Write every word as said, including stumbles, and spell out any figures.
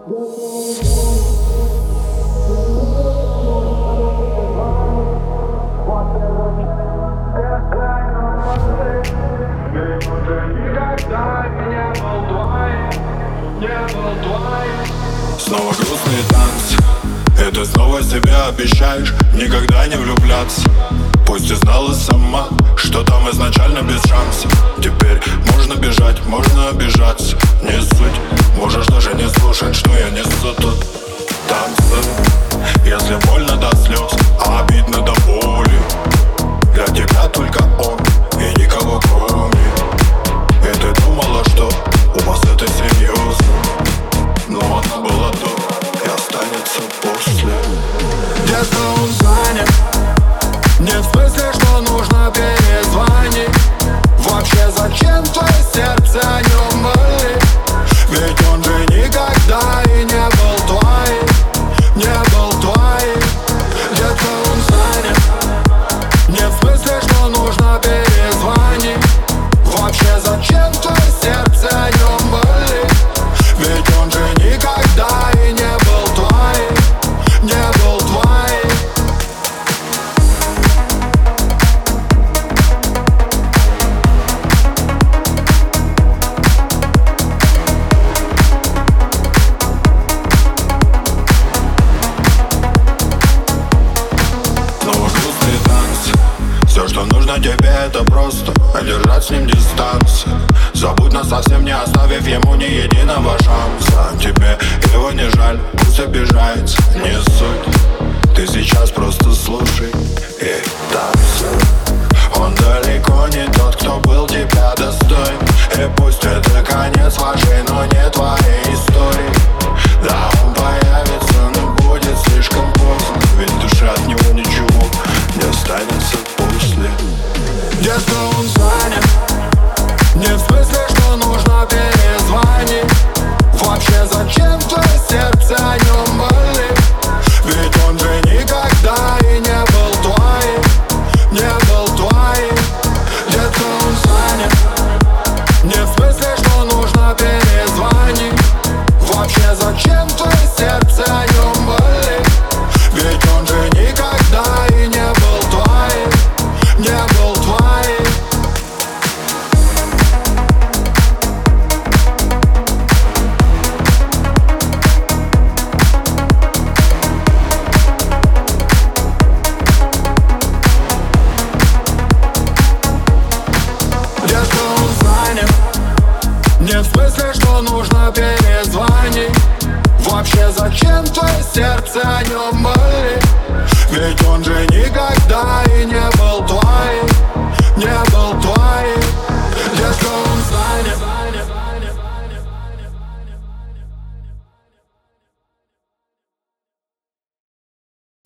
Снова грустные танцы, и ты снова себе обещаешь никогда не влюбляться. Пусть и знала сама, что там изначально без шансов. Теперь можно бежать, можно обижаться, не суть. Можешь даже не слушать, что я несу тут. Танцы, если больно до слез, а обидно до боли. Для тебя только он и никого кроме. И ты думала, что у вас это серьезно, но оно было до и останется после. Где-то он занят, не в смысле, что нужно перезвонить. Вообще зачем твое сердце о нем болит? Ведь он же никогда и не был твоим, не был твоим. Где-то он занят, не в смысле, что нужно перезвонить. Вообще зачем твое сердце о нем болит? Ведь он же никогда и не был твоим, не был твоим. Снова грустные танцы. Все, что нужно тебе, это просто держать с ним дистанцию. Забудь нас совсем, не оставив ему ни единого шанса. Тебе его не жаль, пусть обижается, не суть. Ты сейчас просто слушай и танцуй. Он далеко не тот, кто был тебя достоин. И пусть это конец вашей, но не твоей истории. Да, он появится, но будет слишком поздно. Ведь душа от него ничего не останется после. Где-то он занят, не в смысле, что нужно перезвонить. Вообще зачем твое сердце о нем